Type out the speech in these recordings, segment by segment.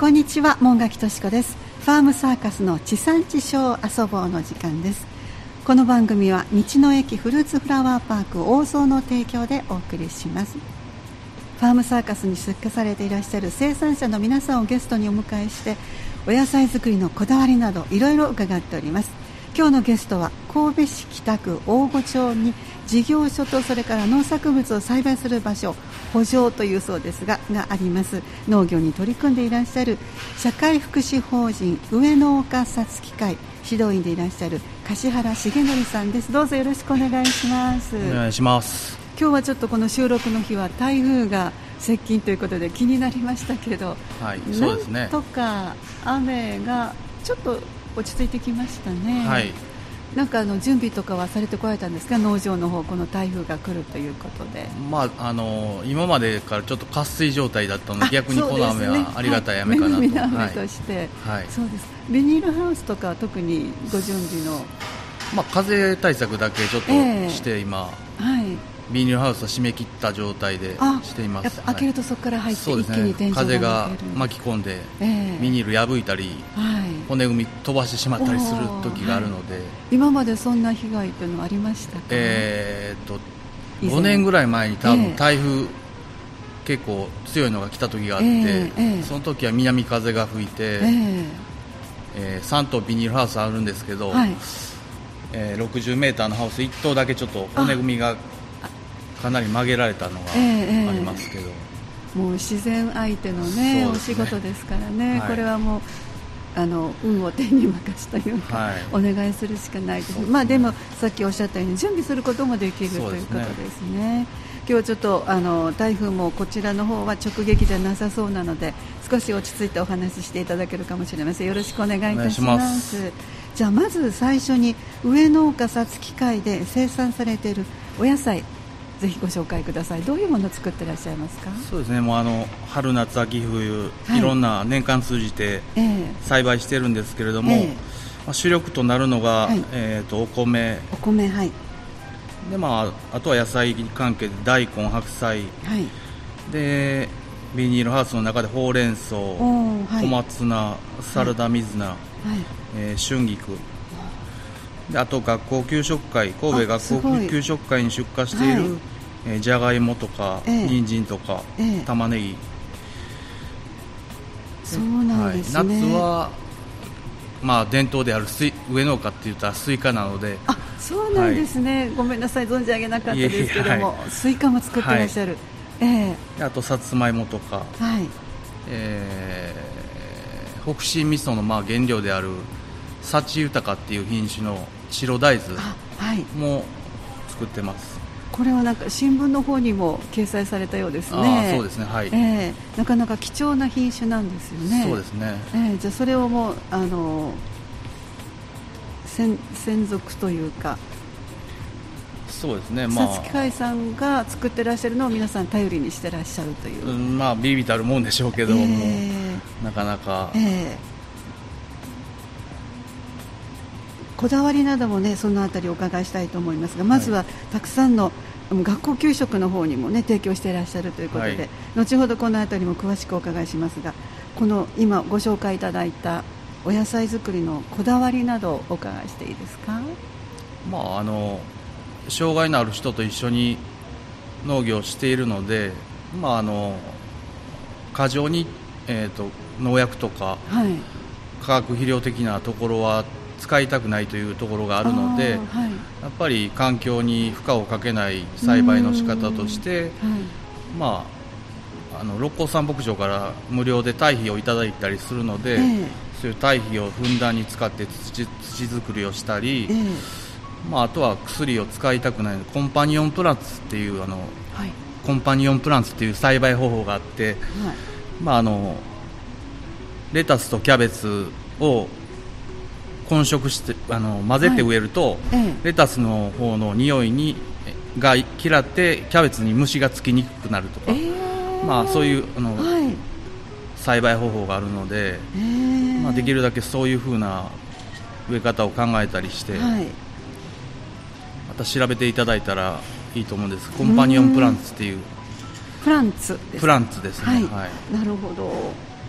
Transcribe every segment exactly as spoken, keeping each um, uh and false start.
こんにちは、門垣敏子です。ファームサーカスの地産地消遊ぼうの時間です。この番組は道の駅フルーツフラワーパーク大蔵の提供でお送りします。ファームサーカスに出荷されていらっしゃる生産者の皆さんをゲストにお迎えしてお野菜作りのこだわりなどいろいろ伺っております。今日のゲストは神戸市北区大御町に事業所とそれから農作物を栽培する場所圃場というそうですががあります農業に取り組んでいらっしゃる社会福祉法人上野岡さつき会指導員でいらっしゃる樫原重則さんです。どうぞよろしくお願いします。 お願いします。 今日はちょっとこの収録の日は台風が接近ということで気になりましたけど、 はい、そうですね。 なんとか雨がちょっと落ち着いてきましたね。 はい、 なんかあの準備とかはされてこられたんですか、農場の方、この台風が来るということで。 まあ、あの今までからちょっと渇水状態だったので逆にこの雨ね、 はありがたい雨かなと、 はい、恵みの雨として、はい、そうです。ビニールハウスとかは特にご準備の、 まあ、風対策だけちょっとして、えー、今、はい、ビニールハウスは閉め切った状態でしています。 やっぱ開けるとそこから入って、はい、一気に天井が風が巻き込んで、えー、ビニール破いたり、はい、骨組み飛ばしてしまったりする時があるので、はい、 今までそんな被害というのはありましたか？ えー、っとごねんぐらい前に多分台風、えー、結構強いのが来た時があって、えーえー、その時は南風が吹いて、えーえー、さん棟ビニールハウスあるんですけど、はい、えー、ろくじゅうメーターのハウスいっ棟だけちょっと骨組みがかなり曲げられたのがありますけど、えーえー、もう自然相手の、ね、お仕事ですからね、はい、これはもうあの運を天に任すというか、はい、お願いするしかないです。で、ね、まあ、でもさっきおっしゃったように準備することもできるということですね。今日はちょっとあの台風もこちらの方は直撃じゃなさそうなので少し落ち着いてお話ししていただけるかもしれません。よろしくお願いいたします。お願いします。じゃあまず最初に上野岡さつき会で生産されているお野菜ぜひご紹介ください。どういうものを作っていらっしゃいますか？ そうですね、もうあの春夏秋冬、はい、いろんな年間通じて栽培してるんですけれども、えーまあ、主力となるのが、はい、えー、とお米お米、はい、 で、まあ、あとは野菜関係で大根、白菜、はい、でビニールハウスの中でほうれん草、はい、小松菜、サラダ水菜、はい、えー、春菊で、あと学校給食会、神戸学校給食会に出荷している、はい、えー、じゃがいもとか、えー、人参とか、えー、玉ねぎ。 そうなんですね。はい、 夏は、まあ、伝統であるスイ上野岡って言ったらスイカなので。 あ、そうなんですね、はい、ごめんなさい、存じ上げなかったですけども、はい、スイカも作ってらっしゃる、はい、えー、あとさつまいもとか、はい、えー、北信味噌のまあ原料である幸豊っていう品種の白大豆も作ってます。 これはなんか新聞の方にも掲載されたようですね。 あ、そうですね、はい、 えー、なかなか貴重な品種なんですよね。 そうですね、 えー、じゃあそれをもうあの専属というか、 そうですね、まあ、 さつき会さんが作ってらっしゃるのを皆さん頼りにしてらっしゃるという、 うん、まあビビたるもんでしょうけども、えー、なかなか、えーこだわりなどもね、そのあたりお伺いしたいと思いますが、まずはたくさんの学校給食の方にもね提供していらっしゃるということで、はい、後ほどこのあたりも詳しくお伺いしますが、この今ご紹介いただいたお野菜作りのこだわりなどをお伺いしていいですか？ まあ、あの障害のある人と一緒に農業をしているので、まあ、あの過剰に、えーと、農薬とか、はい、化学肥料的なところは使いたくないというところがあるので、はい、やっぱり環境に負荷をかけない栽培の仕方として、はい、まあ、あの六甲山牧場から無料で堆肥をいただいたりするので、えー、そういう堆肥をふんだんに使って 土, 土作りをしたり、えーまあ、あとは薬を使いたくないコンパニオンプランツっていうあの、はい、コンパニオンプランツっていう栽培方法があって、はい、まあ、あのレタスとキャベツを混植してあの混ぜて植えると、はい、ええ、レタスの方の匂いにが嫌ってキャベツに虫がつきにくくなるとか、えーまあ、そういうあの、はい、栽培方法があるので、えーまあ、できるだけそういう風な植え方を考えたりして、はい、また調べていただいたらいいと思うんです。コンパニオンプランツっていうプランツですプランツですね、 はいはい、なるほど。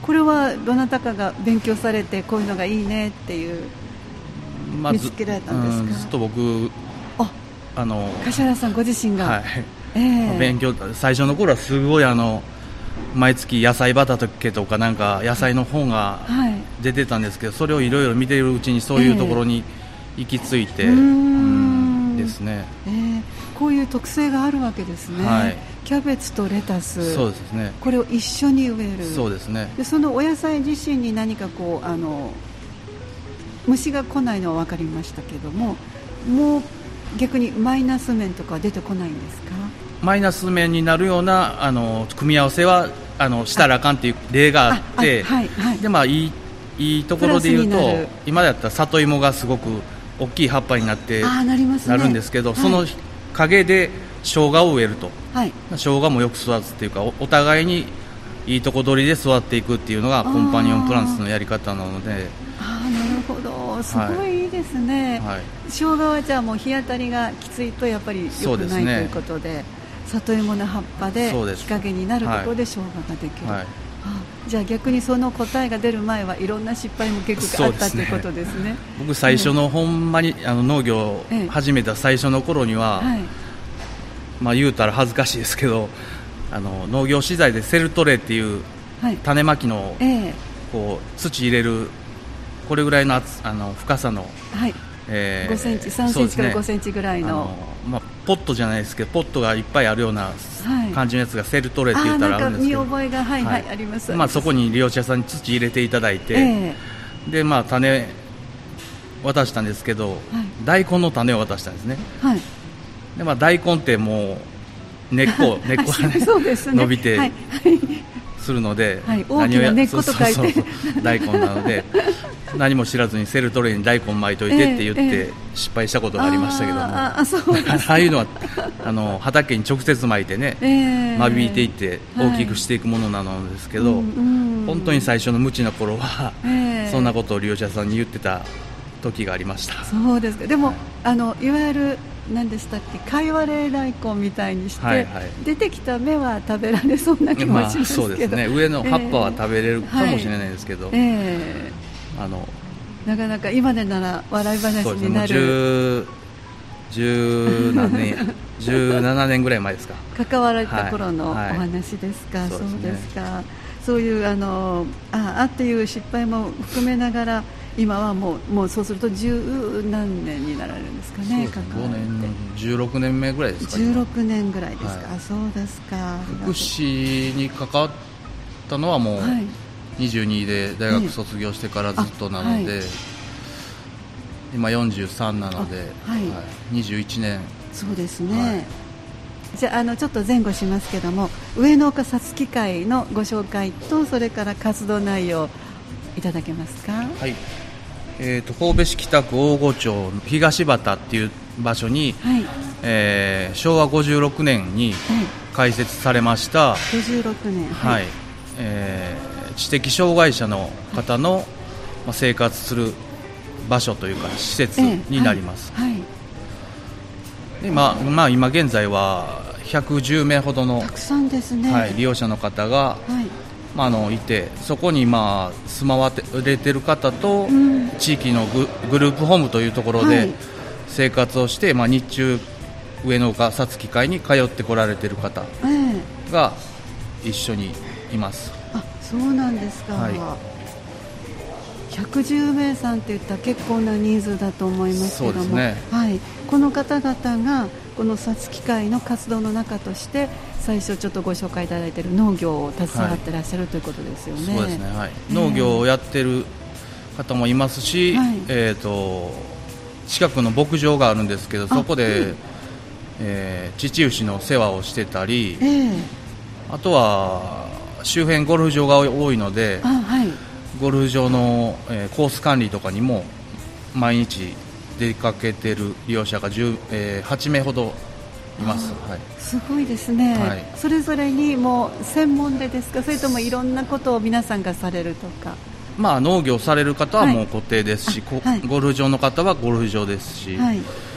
これはどなたかが勉強されてこういうのがいいねっていう、まあ、見つけられたんですか？うん、 ずっと僕ああの柏原さんご自身が、 はいえー、 勉強最初の頃はすごいあの毎月野菜畑とかなんか野菜の本が出てたんですけど、それをいろいろ見ているうちにそういうところに行き着いて、えー、うんですね、 えー、こういう特性があるわけですね、はい、キャベツとレタス、 そうですね、 これを一緒に植える。 そうですね。 でそのお野菜自身に何かこうあの虫が来ないのは分かりましたけども、もう逆にマイナス面とかは出てこないんですか？ マイナス面になるようなあの組み合わせはあのしたらあかんっていう例があって、はいはい、でまあいいいいところで言うと、今だったら里芋がすごく大きい葉っぱになってなるんですけど、その陰で生姜を植えると、はい、生姜もよく育つっていうか お, お互いにいいとこ取りで育っていくっていうのがコンパニオンプランツのやり方なので。 ああ、なるほど、すごいいいですね、はいはい、生姜はじゃあもう日当たりがきついとやっぱり良くない、ね、ということで里芋の葉っぱで日陰になるところで生姜ができる、はいはい、じゃあ逆にその答えが出る前はいろんな失敗も結構あったということですね。 僕最初のほんまにあの農業を始めた最初の頃には、ええ、はい、まあ、言うたら恥ずかしいですけどあの農業資材でセルトレーっていう種まきの、はい、ええ、こう土入れるこれぐらいの厚あの深さの、はい、えー、ごセンチさんセンチからごセンチぐらい の, あの、まあ、ポットじゃないですけどポットがいっぱいあるような感じのやつがセルトレーって言ったらあるんですけど、 見覚えが、はいはい、あります、 まあ、そこに利用者さんに土入れていただいて、えー、でまあ、種渡したんですけど、はい、大根の種を渡したんですね、はい、でまあ、大根ってもう根っこ根っこが、ねね、伸びて、はいはい、するので、はい、 大きな根っこと書いてそうそうそう大根なので何も知らずにセルトレーに大根巻いといてって言って失敗したことがありましたけども、えーえー、あ, そうですああいうのはあの畑に直接巻いてね、えー、間引いていって大きくしていくものなのですけど、はい、本当に最初の無知の頃は、えー、そんなことを利用者さんに言ってた時がありました。 そうですか。でも、はい、あのいわゆる何でしたっけ、かいわれ大根みたいにして、はいはい、出てきた芽は食べられそうな気もしますけど、まあ、そうですね、 上の葉っぱは食べれるかもしれないですけど、えーえー、あのなかなか今でなら笑い話になる十何年じゅうななねんぐらい前ですか、 関わられた頃のお話ですか、はいはい、そうですか。そういうあのああっていう失敗も含めながら今はもう、もうそうすると十何年になられるんですかね、関わられてじゅうろくねんめぐらいですか。 じゅうろくねんぐらいですか、はい、そうですか。 福祉に関わったのはもう、はい、にじゅうにで大学卒業してからずっとなので、はい、今よんじゅうさんなので、はいはい、にじゅういちねん。 そうですね、はい、じゃあ、あのちょっと前後しますけども、上野岡さつき会のご紹介とそれから活動内容いただけますか。 はい、えー、と神戸市北区大御町東畑っていう場所に、はい、えー、しょうわごじゅうろくねんに開設されました、 はい、ごじゅうろくねん、 はい、えー、知的障害者の方の、はい、まあ、生活する場所というか施設になります、えーはいはい、でまあまあ、今現在はひゃくじゅうめいほどのたくさんですね、 はい、利用者の方が、はい、まあ、あのいて、そこにまあ住まわれている方と、うん、地域の グ, グループホームというところで生活をして、はい、まあ、日中上野岡さつき会に通ってこられている方が一緒にいます、 えー、あ、そうなんですか、はい、ひゃくじゅうめいさんっていったら結構な人数だと思いますけども、そうですね、はい、この方々がこのさつき会の活動の中として最初ちょっとご紹介いただいている農業を携わっていらっしゃる、はい、ということですよね。 そうですね、はい、えー、農業をやっている方もいますし、はい、えー、と近くの牧場があるんですけど、そこで、うん、えー、乳牛の世話をしてたり、えー、あとは周辺ゴルフ場が多いので、あ、はい、ゴルフ場の、えー、コース管理とかにも毎日出かけている利用者がじゅう、えー、はちめいほどいます、はい、 すごいですね、はい、それぞれにもう専門でですか、それともいろんなことを皆さんがされるとか。 まあ、農業される方はもう固定ですし、はい、はい、ゴルフ場の方はゴルフ場ですし、はい、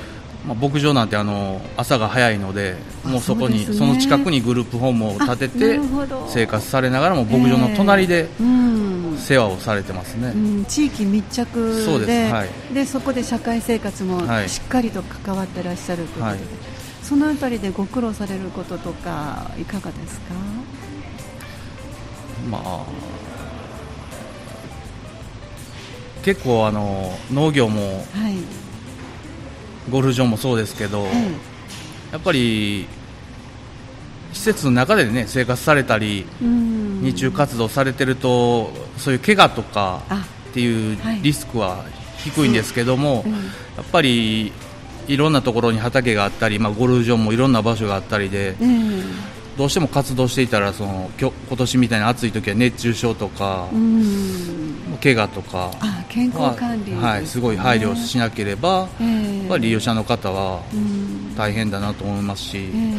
まあ、牧場なんてあの朝が早いので、もうそこに そ,、ね、その近くにグループホームを建てて生活されながらも牧場の隣で世話をされてますね、 えーうん、地域密着 で, そうです、はい、 でそこで社会生活もしっかりと関わってらっしゃるということで、はい、そのあたりでご苦労されることとかいかがですか？ まあ、結構あの農業も、はい、ゴルフ場もそうですけど、はい、やっぱり施設の中で、ね、生活されたり日中活動されてるとそういう怪我とかっていうリスクは低いんですけども、はい、やっぱりいろんなところに畑があったり、まあ、ゴルフ場もいろんな場所があったりで、うん、どうしても活動していたらその今年みたいに暑い時は熱中症とか、うん、怪我とか、 あ、健康管理ですね、 はい、すごい配慮しなければ、えー、やっぱり利用者の方は大変だなと思いますし、えー、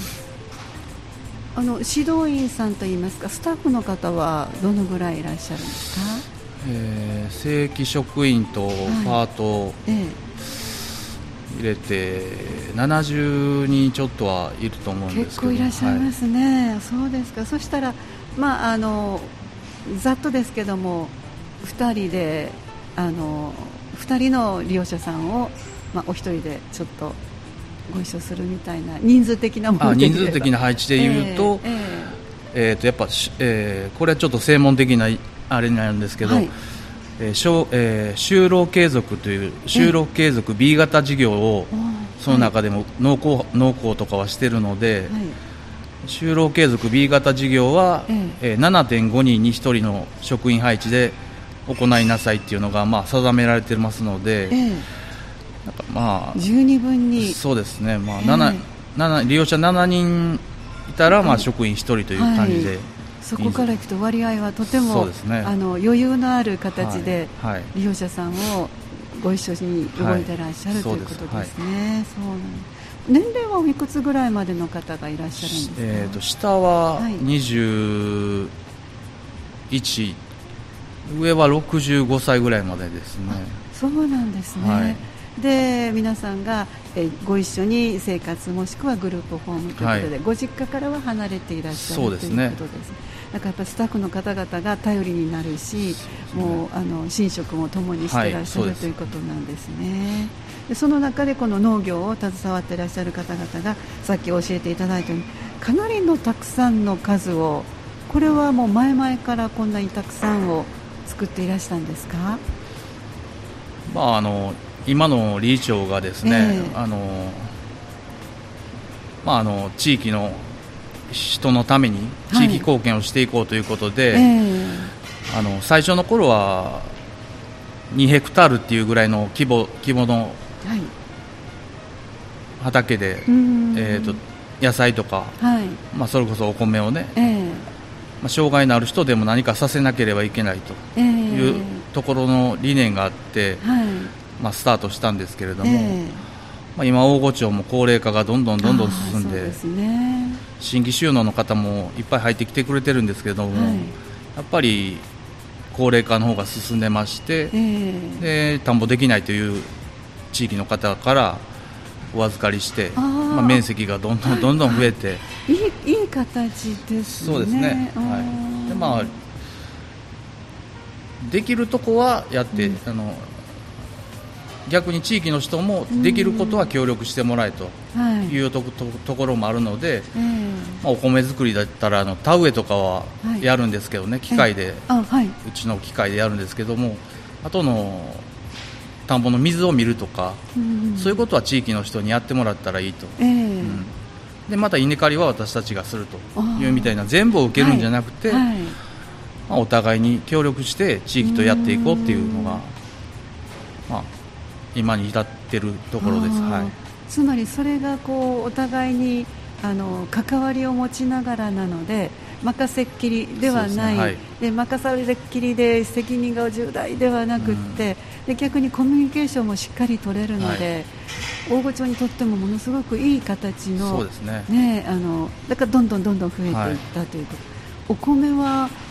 あの指導員さんといいますかスタッフの方はどのぐらいいらっしゃるんですか？ えー、正規職員とパート、はい、えー入れてななじゅうにんちょっとはいると思うんですけど、 結構いらっしゃいますね、はい、そうですか。そしたら、まあ、あのざっとですけどもふたりであのふたりの利用者さんを、まあ、お一人でちょっとご一緒するみたいな人数的なもので人数的な配置でいうと、えーえーえー、とやっぱ、えー、これはちょっと専門的なあれになるんですけど、はいえーえー、就労継続という就労継続 ビー 型事業をその中でも農耕、農耕とかはしているので、はい、就労継続 ビー 型事業は、えー、ななてんごにんにひとりの職員配置で行いなさいというのが、まあ、定められていますので、えー、なんかまあ十二分にそうですね、まあ、7, 7利用者しちにんいたら、まあ、職員ひとりという感じで、はいそこからいくと割合はとても、ね、あの余裕のある形で利用者さんをご一緒に動いてらっしゃる、はい、ということですね。そうなん年齢はおいくつぐらいまでの方がいらっしゃるんですか？ えー、と下はにじゅういち、はい、上はろくじゅうごさいぐらいまでですね。 そうなんですね、はいで皆さんがえご一緒に生活もしくはグループホームということで、はい、ご実家からは離れていらっしゃるということです。ね、だからやっぱスタッフの方々が頼りになるし、もうあの寝食も共にしていらっしゃる、はい、ということなんですね。でその中でこの農業を携わっていらっしゃる方々がさっき教えていただいたようにかなりのたくさんの数をこれはもう前々からこんなにたくさんを作っていらしたんですか？ まああの今の理事長がですね、えー、あのまあ、あの地域の人のために地域貢献をしていこうということで、はいえー、あの最初の頃はにヘクタールっていうぐらいの規模、規模の畑で、はいえー、と野菜とか、はいまあ、それこそお米をね、えーまあ、障害のある人でも何かさせなければいけないというところの理念があって、はいまあ、スタートしたんですけれども、えーまあ、今大御町も高齢化がどんどんどんどん進ん で, です、ね、新規就農の方もいっぱい入ってきてくれてるんですけれども、はい、やっぱり高齢化の方が進んでまして、えー、で田んぼできないという地域の方からお預かりして、まあ、面積がどんどんどんどん増えて、はい、 い, い, いい形ですね。 そうですね、はいでまあ、できるとこはやって、うん、あの逆に地域の人もできることは協力してもらえというと、うんはい、と, ところもあるので、えーまあ、お米作りだったらあの田植えとかはやるんですけどね、はい、機械で、あはい、うちの機械でやるんですけども、あとの田んぼの水を見るとか、うん、そういうことは地域の人にやってもらったらいいと、えーうん、でまた稲刈りは私たちがするというみたいな、全部を受けるんじゃなくて、はいはいまあ、お互いに協力して地域とやっていこうっていうのが、まあ今に至っているところです、はい、 つまりそれがこうお互いにあの関わりを持ちながらなので任せっきりではない、で、ねはい、で任されっきりで責任が重大ではなくって、うん、で逆にコミュニケーションもしっかり取れるので、はい、大御町にとってもものすごくいい形の、 そうですね、 ね、あのだからどんどんどんどん増えていったということ、はい、お米は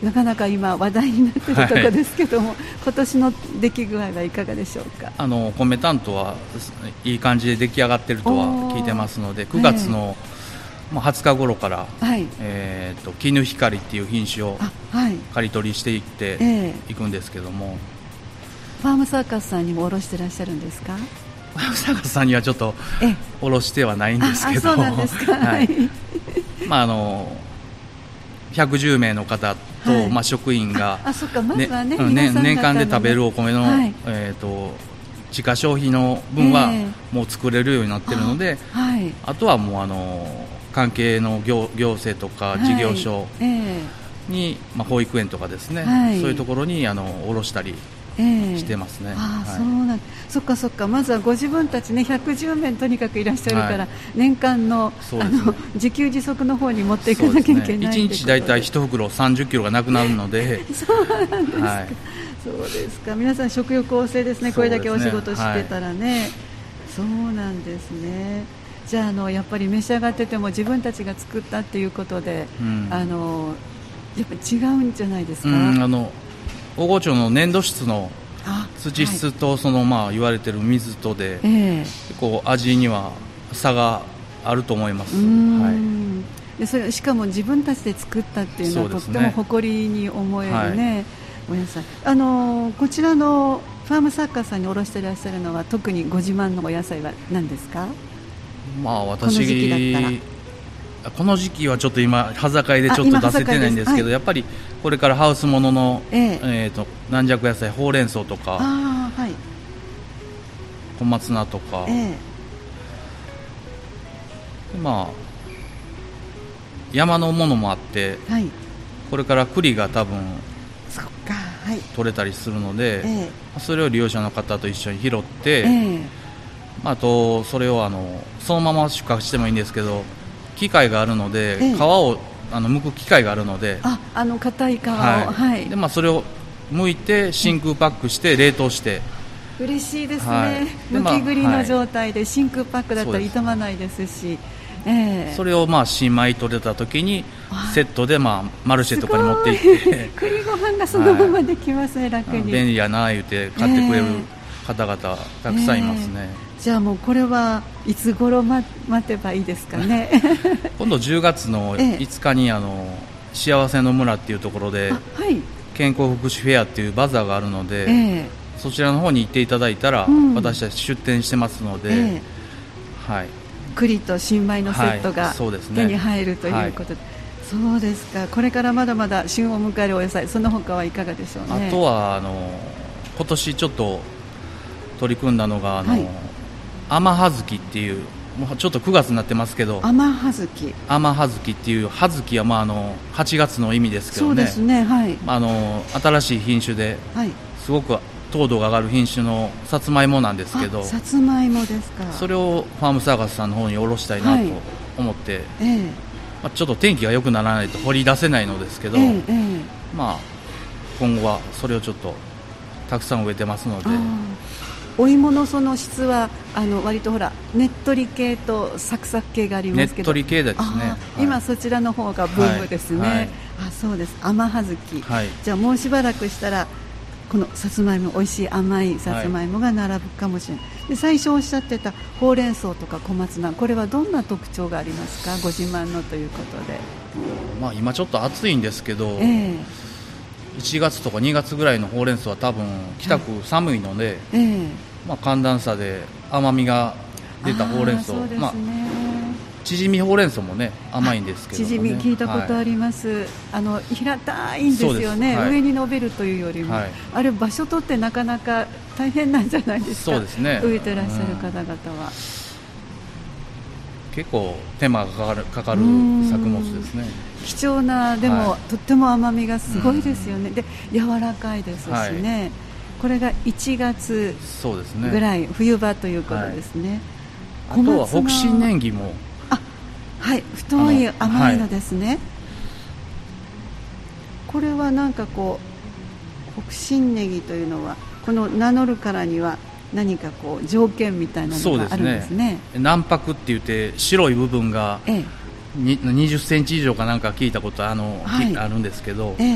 なかなか今話題になっているところですけども、はい、今年の出来具合はいかがでしょうか。 あの米担当はいい感じで出来上がっているとは聞いてますので、くがつの、えー、はつか頃から、はい、えー、と絹光っていう品種を刈り取りしていっていくんですけども、 えー、ファームサーカスさんにも卸してらっしゃるんですか。 ファームサーカスさんにはちょっと卸してはないんですけど、 あ、そうなんですか、はい、 まあ、あのひゃくじゅうめいの方と、はい、まあ、職員が、 ああ、そっか、まずはね、 ね、年間で食べるお米の、はい、えー、と自家消費の分はもう作れるようになっているので、えーはい、あとはもうあの関係の 行, 行政とか事業所に、はい、えーまあ、保育園とかですね、はい、そういうところにあの卸したりしてますね。えーあ、はい、そうなんそっかそっか。まずはご自分たちね、ひゃくじゅうめいとにかくいらっしゃるから、はい、年間 の, あの自給自足の方に持っていかなきゃいけない、ね、 いちにちだいたいいち袋さんじゅっキロがなくなるのでそうなんですか、はい、そうですか。皆さん食欲旺盛ですね。これだけお仕事してたらね、はい、そうなんですね。じゃあ、あのやっぱり召し上がってても自分たちが作ったっていうことで、うん、あのやっぱり違うんじゃないですか。うん、 あの大河町の粘土質の土質とその、まあ、言われている水とで、えー、結構味には差があると思います。はい、 でそれしかも自分たちで作ったっていうのは、ね、とっても誇りに思えるね、はい、お野菜。あのこちらのファームサーカーさんに卸していらっしゃるのは特にご自慢のお野菜は何ですか。 まあ、私この時期だったらこの時期はちょっと今端境でちょっと出せてないんですけど、はい、やっぱりこれからハウスものの、えーえー、と軟弱野菜、ほうれん草とか、あ、はい、小松菜とか、えー、まあ山のものもあって、はい、これから栗が多分そっか、はい、取れたりするので、えー、それを利用者の方と一緒に拾って、えー、あとそれをあのそのまま出荷してもいいんですけど、機械があるので、ええ、皮をあの剥く機械があるので、 ああの硬い皮を、 はいはい、でまあ、それを剥いて真空パックして冷凍して、 嬉しいですね、はい、剥き栗の状態で真空パックだったら傷まないですし、ええ、 それをまあ新米取れた時にセットでまあマルシェとかに持って行って栗ご飯がそのままできますね、はい、楽に便利やな言うて買ってくれる方々たくさんいますね、 ええ、じゃあもうこれはいつ頃待てばいいですかね今度じゅうがつのいつかにあの幸せの村っていうところで、はい、健康福祉フェアっていうバザーがあるので、えー、そちらの方に行っていただいたら、うん、私たち出店してますので、えーはい、 栗と新米のセットが、はい、手に入るということで、はい、そうですか。これからまだまだ旬を迎えるお野菜、その他はいかがでしょうね。 あとはあの今年ちょっと取り組んだのがあの、はい、甘葉月っていう、もうちょっとくがつになってますけど、 甘葉月甘葉月っていう、葉月はまああのはちがつの意味ですけどね、 そうですね、はい、 あの新しい品種で、はい、すごく糖度が上がる品種のさつまいもなんですけど、 さつまいもですか。 それをファームサーカスさんの方に卸したいなと思って、はい、えーまあ、ちょっと天気が良くならないと掘り出せないのですけど、えーえーまあ、今後はそれをちょっとたくさん植えてますので、 お芋のその質はあの割とほらねっとり系とサクサク系がありますけど、 ねっとり系ですね、はい、 今そちらの方がブームですね、はいはい、あ、そうです、甘葉月、はい、じゃあもうしばらくしたらこのさつまいも、美味しい甘いさつまいもが並ぶかもしれない、はい、で最初おっしゃってたほうれん草とか小松菜、これはどんな特徴がありますか、ご自慢のということで。 まあ、今ちょっと暑いんですけど、えーいちがつとかにがつぐらいのほうれん草は多分北区寒いので、はい、えーまあ、寒暖差で甘みが出たほうれん草、ね、まあ、縮みほうれん草もね甘いんですけど、ね、 縮み聞いたことあります、はい、あの平たいんですよね、はい、上に伸びるというよりも、はい、あれ場所取ってなかなか大変なんじゃないですか。 そうですね、 植えてらっしゃる方々は、うん、 結構手間がかかる、かかる作物ですね。 貴重な、でも、はい、とっても甘みがすごいですよね、で柔らかいですしね、はい、これがいちがつぐらい、ね、冬場ということですね、 はい、あとは北信年木も、 あ、はい、太い甘いのですね、はい、これはなんかこう北信ネギというのはこの名乗るからには何かこう条件みたいなのがあるんですね。 軟白って言って白い部分が、ええ、にじゅっセンチ以上かなんか聞いたこと あ, の、はい、あるんですけど、ええ、今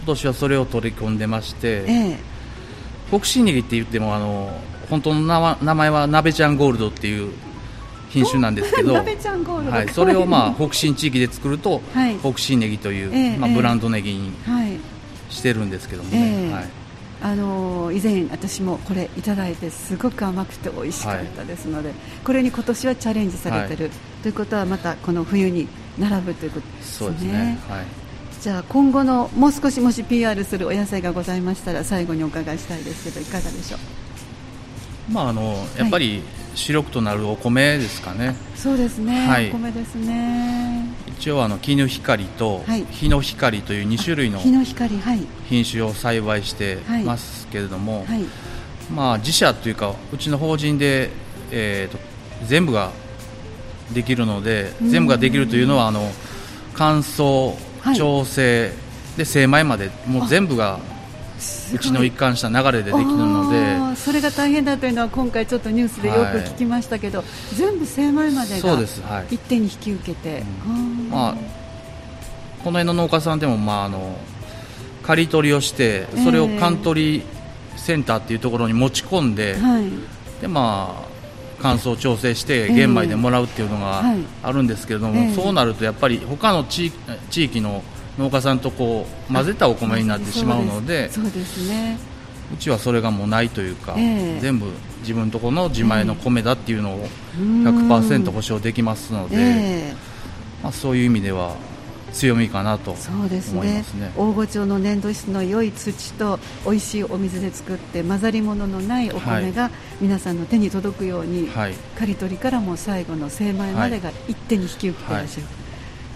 年はそれを取り込んでまして、 ええ、 北信ネギって言ってもあの本当の名、名前はなべちゃんゴールドっていう品種なんですけど、 なべちゃんゴールド、 はい、それを、まあ、北信地域で作ると、はい、北信ネギという、ええ、まあ、ブランドネギにしてるんですけどもね、ええ、はい、 あの以前私もこれいただいてすごく甘くて美味しかったですので、はい、これに今年はチャレンジされてる、はい、ということはまたこの冬に並ぶということですね。そうですね、はい、じゃあ今後のもう少しもし ピーアール するお野菜がございましたら最後にお伺いしたいですけどいかがでしょう。 まあ、あのやっぱり主力となるお米ですかね。はい、 そうですね、はい、お米ですね。 一応あの絹光と日の光というに種類の品種を栽培してますけれども、はいはい、まあ、自社というかうちの法人で、えー、と全部ができるので、全部ができるというのはあの乾燥、調整で精米までもう全部がうちの一貫した流れでできるので、 それが大変だというのは今回ちょっとニュースでよく聞きましたけど、はい、全部精米までが一手に引き受けて、 うん、まあ、この辺の農家さんでも、まあ、あの刈り取りをしてそれを刈取センターっていうところに持ち込んで、えーはい、でまあ乾燥調整して玄米でもらうっていうのがあるんですけれども、えーはい、そうなるとやっぱり他の地、地域の農家さんとこう混ぜたお米になってしまうので、 そうですね、 うちはそれがもうないというか、えー、全部自分のところの自前の米だっていうのを ひゃくパーセント 保証できますので、えーまあ、そういう意味では強みかなと思いますね。そうですね、 大御町の粘土質の良い土と美味しいお水で作って混ざり物のないお米が皆さんの手に届くように、はい、刈り取りからも最後の精米までが一手に引き受けていらっしゃる、はい、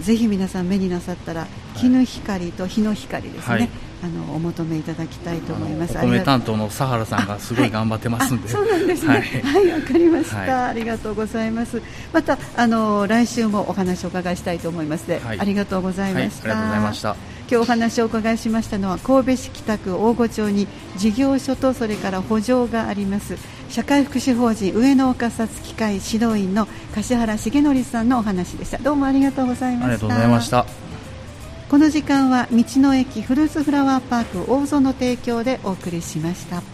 ぜひ皆さん目になさったら絹光と日の光ですね、はい、あのお求めいただきたいと思います。 お米担当の佐原さんがすごい頑張ってますんで、 はい、そうなんですね、はい、わ、はい、かりました、はい、ありがとうございます。またあの来週もお話をお伺いしたいと思いますので、はい、ありがとうございました、 はい、ありがとうございました。 今日お話をお伺いしましたのは神戸市北区大御町に事業所とそれから補助があります社会福祉法人上野岡さつき会指導員の樫原重則さんのお話でした。どうもありがとうございました。 ありがとうございました。 この時間は道の駅フルーツフラワーパーク大園の提供でお送りしました。